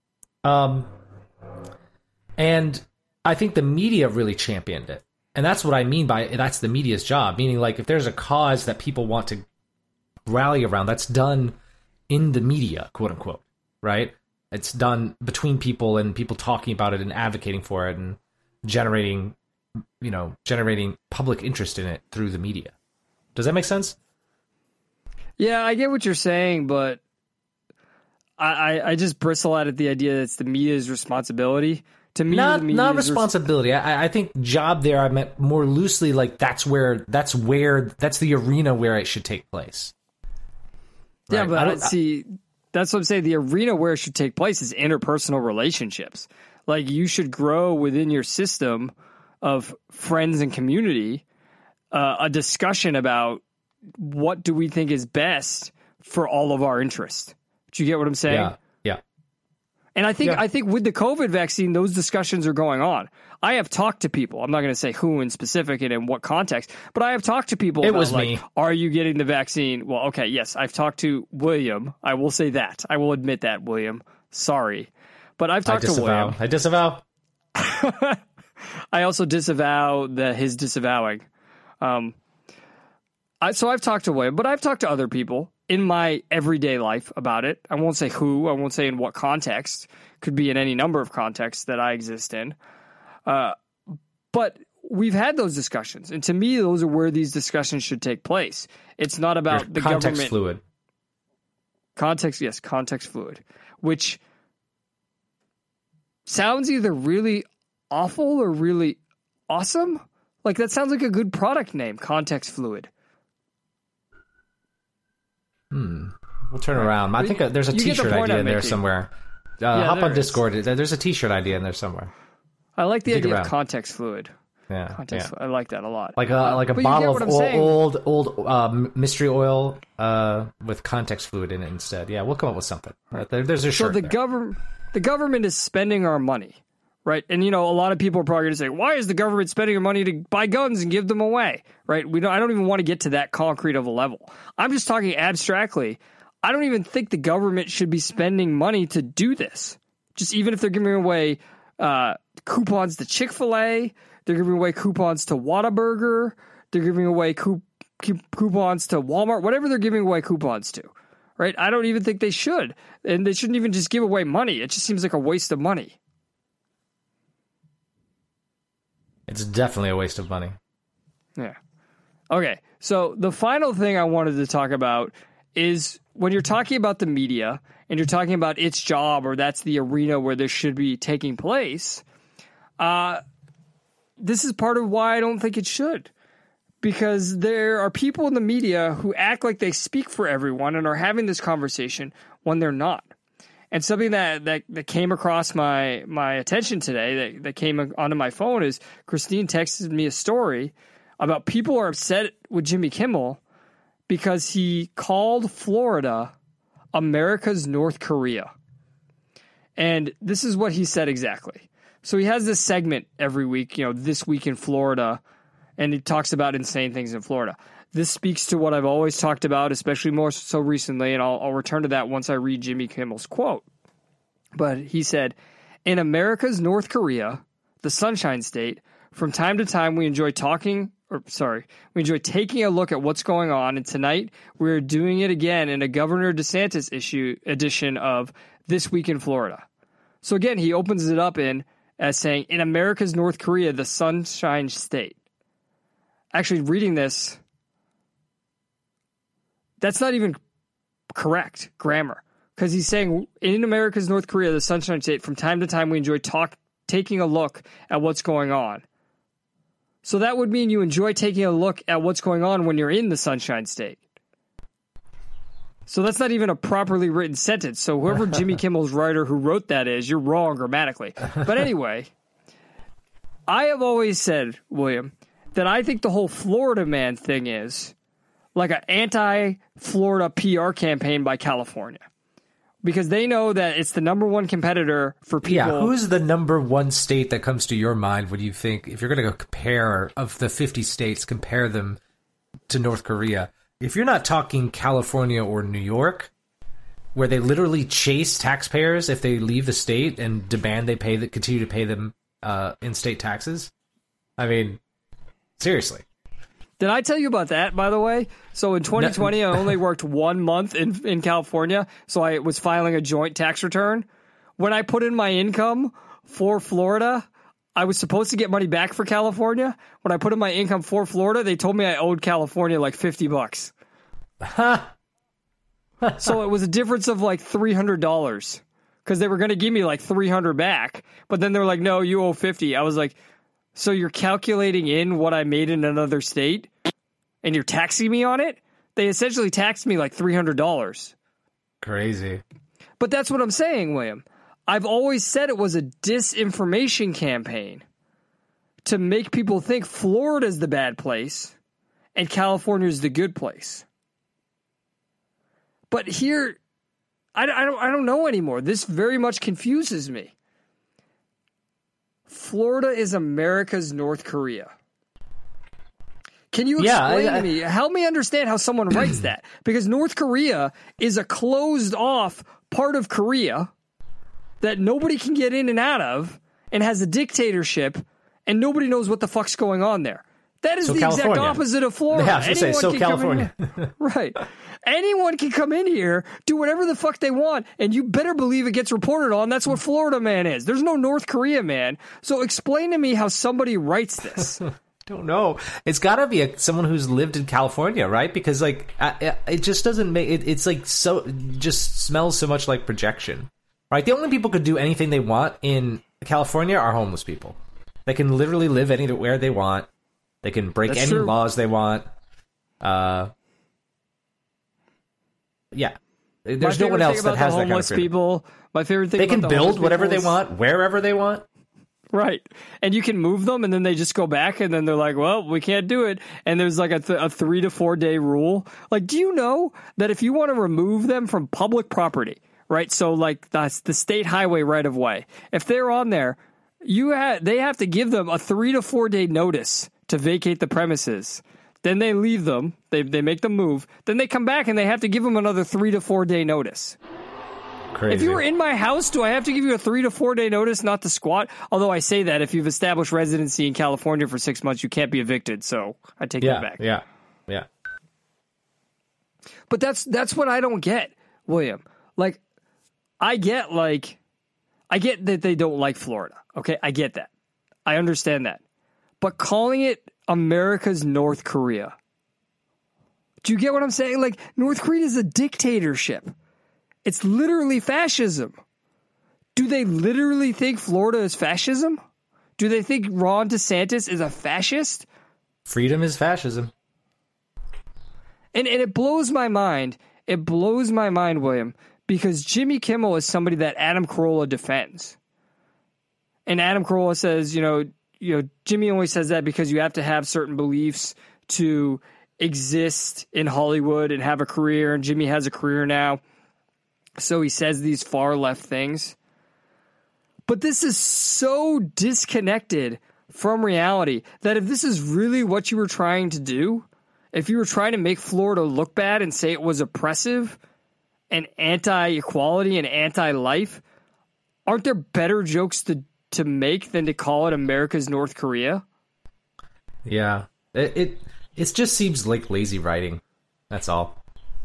And I think the media really championed it. And that's what I mean by that's the media's job. Meaning, like, if there's a cause that people want to rally around, that's done in the media, quote unquote, right? It's done between people and people talking about it and advocating for it and generating public interest in it through the media. Does that make sense? Yeah, I get what you're saying, but I just bristle at the idea that it's the media's responsibility. To me, not responsibility. I think job there I meant more loosely like that's the arena where it should take place. Right? Yeah, but see, that's what I'm saying. The arena where it should take place is interpersonal relationships. Like, you should grow within your system of friends and community a discussion about what do we think is best for all of our interests. Do you get what I'm saying? Yeah. And I think with the COVID vaccine, those discussions are going on. I have talked to people. I'm not going to say who in specific and in what context, but I have talked to people about, me. Are you getting the vaccine? Well, okay, yes. I've talked to William. I will say that. I will admit that, William. Sorry. But I've talked to William. I disavow. I also disavow his disavowing. So I've talked to William, but I've talked to other people in my everyday life about it. I won't say who, I won't say in what context. Could be in any number of contexts that I exist in. But we've had those discussions. And to me, those are where these discussions should take place. It's not about the context government. Fluid. Context fluid. Which sounds either really awful or really awesome. Like, that sounds like a good product name, Context Fluid. We'll turn around. I think there's a T-shirt idea in there somewhere. Hop on Discord. There's a T-shirt idea in there somewhere. I like the idea of context fluid. Yeah, I like that a lot. Like a bottle of old mystery oil with context fluid in it instead. Yeah, we'll come up with something. There's a shirt. So the government is spending our money, right? And a lot of people are probably going to say, "Why is the government spending our money to buy guns and give them away?" Right? I don't even want to get to that concrete of a level. I'm just talking abstractly. I don't even think the government should be spending money to do this. Just even if they're giving away coupons to Chick-fil-A, they're giving away coupons to Whataburger, they're giving away coupons to Walmart, whatever they're giving away coupons to, right? I don't even think they should. And they shouldn't even just give away money. It just seems like a waste of money. It's definitely a waste of money. Yeah. Okay, so the final thing I wanted to talk about is when you're talking about the media and you're talking about its job or that's the arena where this should be taking place, this is part of why I don't think it should. Because there are people in the media who act like they speak for everyone and are having this conversation when they're not. And something that came across my attention today that came onto my phone is Christine texted me a story about people are upset with Jimmy Kimmel because he called Florida America's North Korea. And this is what he said exactly. So he has this segment every week, This Week in Florida, and he talks about insane things in Florida. This speaks to what I've always talked about, especially more so recently, and I'll return to that once I read Jimmy Kimmel's quote. But he said, in America's North Korea, the Sunshine State, from time to time we enjoy taking a look at what's going on, and tonight we're doing it again in a Governor DeSantis edition of This Week in Florida. So again, he opens it up as saying, in America's North Korea, the Sunshine State. Actually, reading this, that's not even correct grammar, because he's saying, in America's North Korea, the Sunshine State, from time to time we enjoy taking a look at what's going on. So that would mean you enjoy taking a look at what's going on when you're in the Sunshine State. So that's not even a properly written sentence. So whoever Jimmy Kimmel's writer who wrote that is, you're wrong grammatically. But anyway, I have always said, William, that I think the whole Florida man thing is like an anti-Florida PR campaign by California. Because they know that it's the number one competitor for people. Yeah, who's the number one state that comes to your mind when you think, if you're going to go compare, of the 50 states, compare them to North Korea? If you're not talking California or New York, where they literally chase taxpayers if they leave the state and demand they continue to pay them in-state taxes, I mean, seriously. Did I tell you about that, by the way? So in 2020, I only worked 1 month in California, so I was filing a joint tax return. When I put in my income for Florida, I was supposed to get money back for California. When I put in my income for Florida, they told me I owed California like $50. So it was a difference of like $300 because they were going to give me like $300 back. But then they were like, no, you owe $50. I was like, so you're calculating in what I made in another state and you're taxing me on it? They essentially taxed me like $300. Crazy. But that's what I'm saying, William. I've always said it was a disinformation campaign to make people think Florida's the bad place and California's the good place. But here, I don't know anymore. This very much confuses me. Florida is America's North Korea. Can you explain to me? Help me understand how someone writes that. Because North Korea is a closed off part of Korea that nobody can get in and out of and has a dictatorship and nobody knows what the fuck's going on there. That is the exact opposite of Florida. Yeah, I was going to say, California. Right. Anyone can come in here, do whatever the fuck they want, and you better believe it gets reported on. That's what Florida man is. There's no North Korea man. So explain to me how somebody writes this. Don't know. It's got to be someone who's lived in California, right? Because like it just doesn't make it. It's like so just smells so much like projection, right? The only people who could do anything they want in California are homeless people. They can literally live anywhere they want. They can break any laws they want. Yeah. There's no one else that has that kind of freedom. People, my favorite thing they can build whatever they want, wherever they want. Right. And you can move them, and then they just go back, and then they're like, well, we can't do it. And there's like a 3 to 4 day rule. Like, do you know that if you want to remove them from public property, right? So like that's the state highway right of way. If they're on there, they have to give them a 3 to 4 day notice to vacate the premises. Then they leave them. They make them move. Then they come back and they have to give them another 3 to 4 day notice. Crazy. If you were in my house, do I have to give you a 3 to 4 day notice not to squat? Although I say that if you've established residency in California for 6 months, you can't be evicted. So I take that back. Yeah. But that's what I don't get, William. Like, I get that they don't like Florida. Okay, I get that. I understand that. But calling it America's North Korea. Do you get what I'm saying? Like, North Korea is a dictatorship. It's literally fascism. Do they literally think Florida is fascism? Do they think Ron DeSantis is a fascist? Freedom is fascism. And it blows my mind. It blows my mind, William, because Jimmy Kimmel is somebody that Adam Carolla defends. And Adam Carolla says, Jimmy only says that because you have to have certain beliefs to exist in Hollywood and have a career, and Jimmy has a career now. So he says these far left things. But this is so disconnected from reality that if this is really what you were trying to do, if you were trying to make Florida look bad and say it was oppressive and anti-equality and anti-life, aren't there better jokes to make than to call it America's North Korea? Yeah. It just seems like lazy writing. That's all.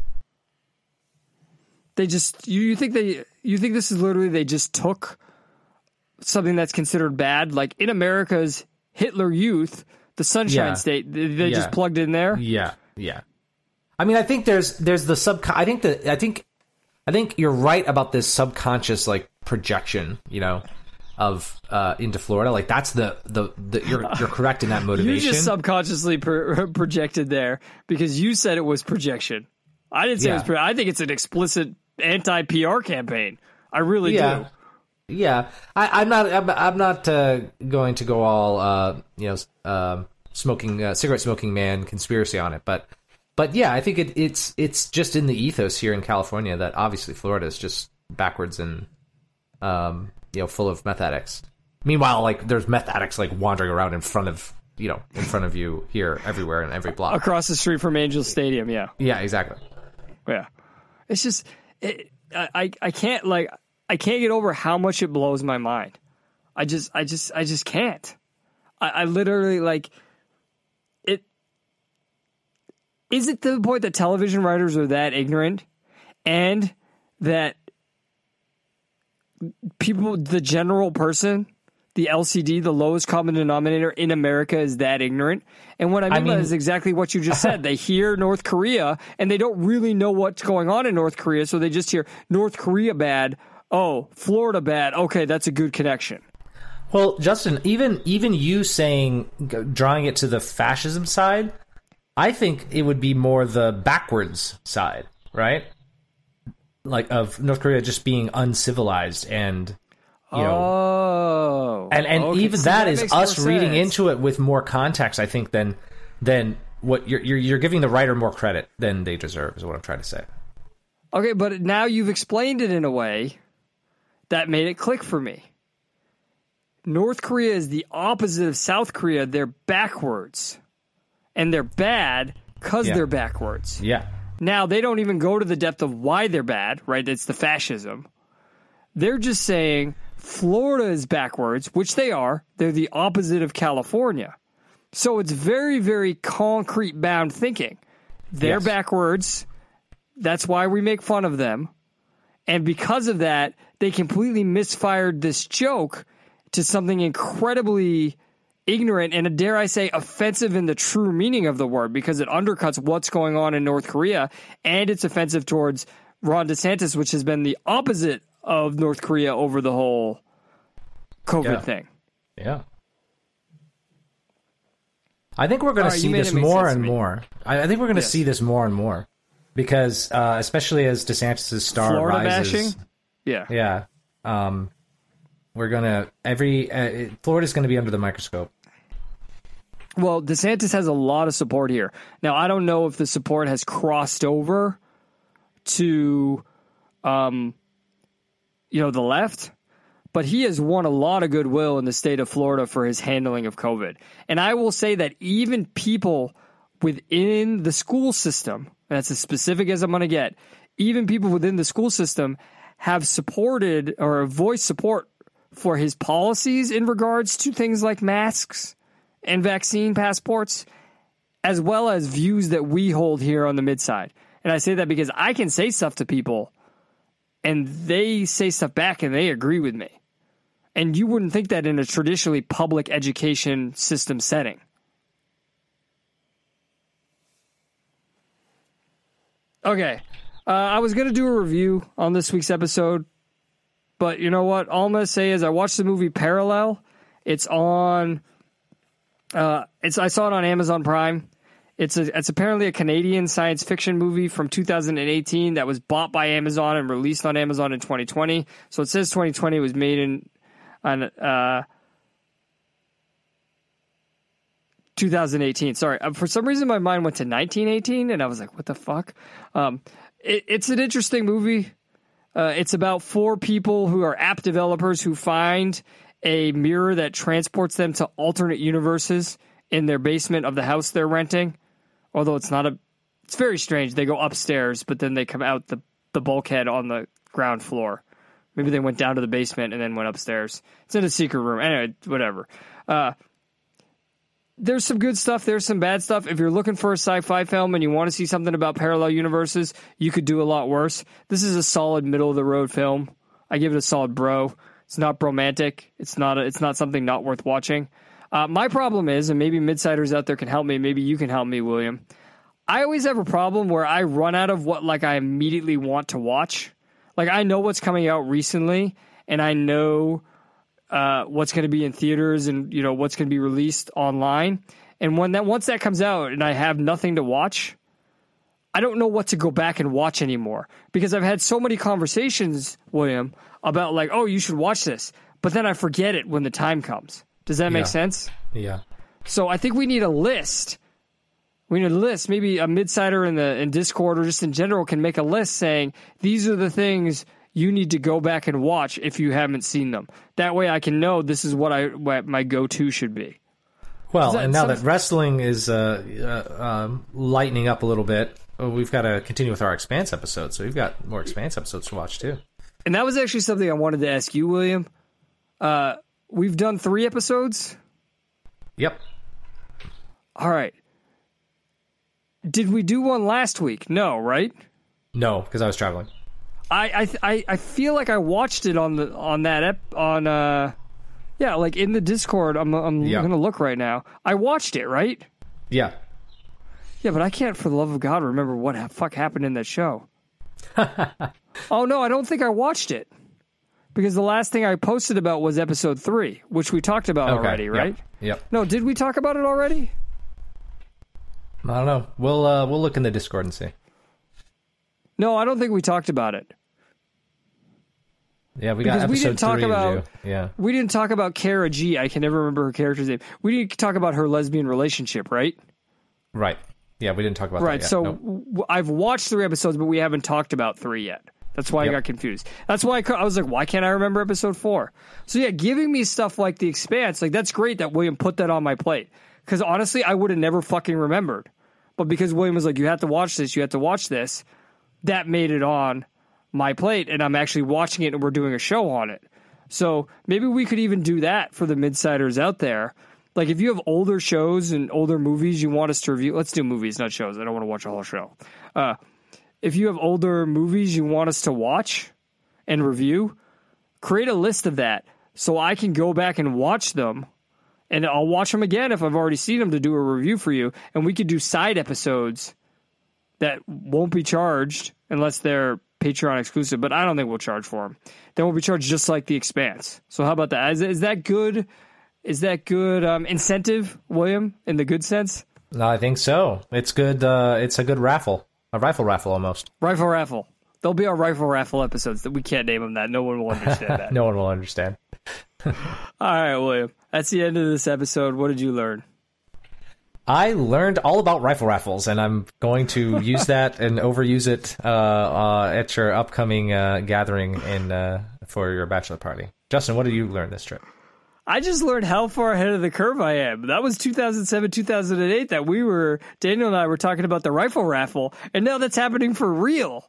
They just you think this is literally they just took something that's considered bad, like in America's Hitler Youth, the Sunshine State, they just plugged in there. Yeah. I mean, I think there's the I think you're right about this subconscious like projection, of into Florida. Like that's you're correct in that motivation. You just subconsciously projected there because you said it was projection. I didn't say it was. I think it's an explicit anti-PR campaign. I really do. Yeah, I'm not going to go all cigarette smoking man conspiracy on it, but yeah, I think it's just in the ethos here in California that obviously Florida is just backwards and full of meth addicts. Meanwhile, like there's meth addicts like wandering around in front of you here, everywhere, in every block across the street from Angels Stadium. Yeah, exactly. Yeah, it's just I can't get over how much it blows my mind. I just can't. I literally like it. Is it to the point that television writers are that ignorant and that people, the general person, the LCD, the lowest common denominator in America is that ignorant? And what I mean by that is exactly what you just said. They hear North Korea and they don't really know what's going on in North Korea. So they just hear North Korea bad. Oh, Florida bad. Okay, that's a good connection. Well, Justin, even you saying, drawing it to the fascism side, I think it would be more the backwards side, right? Like of North Korea just being uncivilized and, and okay, even that is us reading into it with more context, I think, than what you're giving the writer more credit than they deserve, is what I'm trying to say. Okay, but now you've explained it in a way that made it click for me. North Korea is the opposite of South Korea. They're backwards. And they're bad because they're backwards. Yeah. Now, they don't even go to the depth of why they're bad, right? It's the fascism. They're just saying Florida is backwards, which they are. They're the opposite of California. So it's very, very concrete bound thinking. They're backwards. That's why we make fun of them. And because of that, they completely misfired this joke to something incredibly ignorant and, dare I say, offensive in the true meaning of the word, because it undercuts what's going on in North Korea, and it's offensive towards Ron DeSantis, which has been the opposite of North Korea over the whole COVID thing. Yeah. I think we're going to see this more and more. I think we're going to see this more and more because, especially as DeSantis' star Florida rises. Bashing? Yeah. Yeah. We're going to Florida's going to be under the microscope. Well, DeSantis has a lot of support here. Now, I don't know if the support has crossed over to, the left, but he has won a lot of goodwill in the state of Florida for his handling of COVID. And I will say that even people within the school system, and that's as specific as I'm going to get, even people within the school system have supported or voiced support for his policies in regards to things like masks and vaccine passports, as well as views that we hold here on the mid-side. And I say that because I can say stuff to people and they say stuff back and they agree with me. And you wouldn't think that in a traditionally public education system setting. Okay. I was going to do a review on this week's episode, but you know what? All I'm going to say is I watched the movie Parallel. It's on, I saw it on Amazon Prime. It's apparently a Canadian science fiction movie from 2018 that was bought by Amazon and released on Amazon in 2020. So it says 2020. It was made on 2018. Sorry. For some reason, my mind went to 1918, and I was like, what the fuck? It's an interesting movie. It's about 4 people who are app developers who find a mirror that transports them to alternate universes in their basement of the house they're renting. Although it's very strange. They go upstairs, but then they come out the bulkhead on the ground floor. Maybe they went down to the basement and then went upstairs. It's in a secret room. Anyway, whatever. There's some good stuff. There's some bad stuff. If you're looking for a sci-fi film and you want to see something about parallel universes, you could do a lot worse. This is a solid middle-of-the-road film. I give it a solid bro. It's not bromantic. It's not something not worth watching. My problem is, and maybe midsiders out there can help me, maybe you can help me, William. I always have a problem where I run out of what I immediately want to watch. I know what's coming out recently, and I know what's going to be in theaters and what's going to be released online. And once that comes out and I have nothing to watch, I don't know what to go back and watch anymore, because I've had so many conversations, William, about oh, you should watch this, but then I forget it when the time comes. Does that make sense? Yeah. So I think we need a list. We need a list. Maybe a midsider in Discord or just in general can make a list saying these are the things you need to go back and watch if you haven't seen them. That way I can know this is what my go-to should be. Well, and now that wrestling is lightening up a little bit, we've got to continue with our Expanse episodes. So we've got more Expanse episodes to watch too. And that was actually something I wanted to ask you, William. We've done 3 episodes? Yep. All right. Did we do one last week? No, right? No, because I was traveling. I feel like I watched it in the Discord. I'm gonna look right now. I watched it, right? Yeah. Yeah, but I can't for the love of God remember what the fuck happened in that show. Oh no, I don't think I watched it. Because the last thing I posted about was episode 3, which we talked about already, right? Yep. No, did we talk about it already? I don't know. We'll look in the Discord and see. No, I don't think we talked about it. Yeah, we got episode 3 to do. Yeah. We didn't talk about Kara G. I can never remember her character's name. We didn't talk about her lesbian relationship, right? Right. Yeah, we didn't talk about that yet. Right, so I've watched 3 episodes, but we haven't talked about 3 yet. That's why I got confused. That's why I was like, why can't I remember episode 4? So yeah, giving me stuff like The Expanse, that's great that William put that on my plate. Because honestly, I would have never fucking remembered. But because William was like, you have to watch this, that made it on my plate, and I'm actually watching it, and we're doing a show on it. So maybe we could even do that for the midsiders out there. If you have older shows and older movies you want us to review, let's do movies, not shows. I don't want to watch a whole show. If you have older movies you want us to watch and review, create a list of that so I can go back and watch them, and I'll watch them again if I've already seen them to do a review for you, and we could do side episodes that won't be charged unless they're Patreon exclusive, but I don't think we'll charge for them. They won't be charged just like The Expanse. So how about that? Is that good? Is that good incentive, William, in the good sense? No, I think so. It's good. It's a good raffle. A rifle raffle almost. Rifle raffle. There'll be our rifle raffle episodes that we can't name them that. No one will understand that. No one will understand. All right, William. That's the end of this episode. What did you learn? I learned all about rifle raffles, and I'm going to use that and overuse it at your upcoming gathering for your bachelor party. Justin, what did you learn this trip? I just learned how far ahead of the curve I am. That was 2007, 2008 that Daniel and I were talking about the rifle raffle, and now that's happening for real.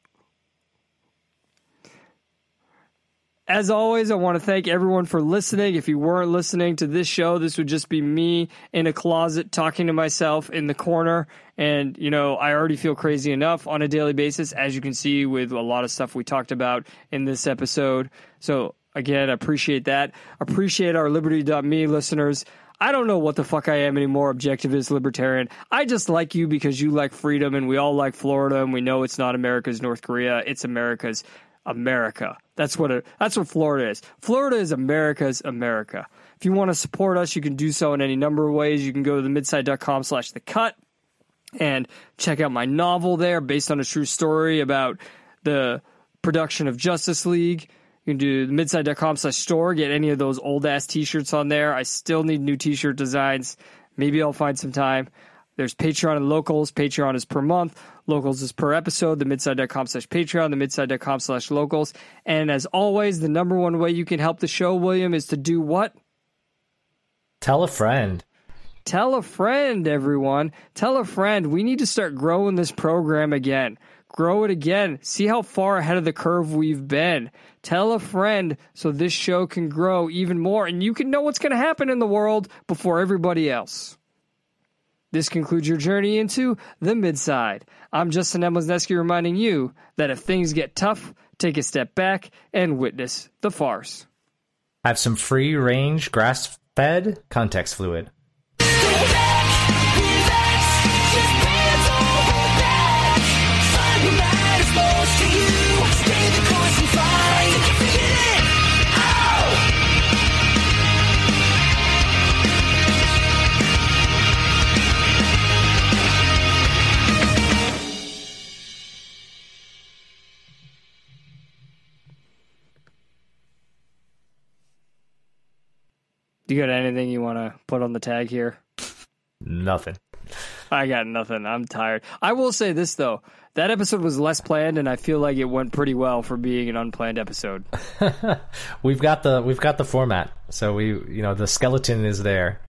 As always, I want to thank everyone for listening. If you weren't listening to this show, this would just be me in a closet talking to myself in the corner. And, I already feel crazy enough on a daily basis, as you can see with a lot of stuff we talked about in this episode. So, again, I appreciate that. Appreciate our Liberty.me listeners. I don't know what the fuck I am anymore, objectivist, libertarian. I just like you because you like freedom, and we all like Florida, and we know it's not America's North Korea. It's America's America. That's what Florida is. Florida is America's America. If you want to support us, you can do so in any number of ways. You can go to themidside.com/thecut. And check out my novel there, based on a true story about the production of Justice League. You can do the midside.com/store, get any of those old-ass t-shirts on there. I still need new t-shirt designs. Maybe I'll find some time. There's Patreon and Locals. Patreon is per month. Locals is per episode. The midside.com/Patreon, the midside.com/Locals. And as always, the number one way you can help the show, William, is to do what? Tell a friend. Tell a friend, everyone. Tell a friend. We need to start growing this program again. Grow it again. See how far ahead of the curve we've been. Tell a friend so this show can grow even more and you can know what's going to happen in the world before everybody else. This concludes your journey into the Midside. I'm Justin Emlesneski reminding you that if things get tough, take a step back and witness the farce. Have some free-range, grass-fed context fluid. You got anything you want to put on the tag here? Nothing. I got nothing. I'm tired. I will say this, though. That episode was less planned, and I feel like it went pretty well for being an unplanned episode. We've got the format, so the skeleton is there.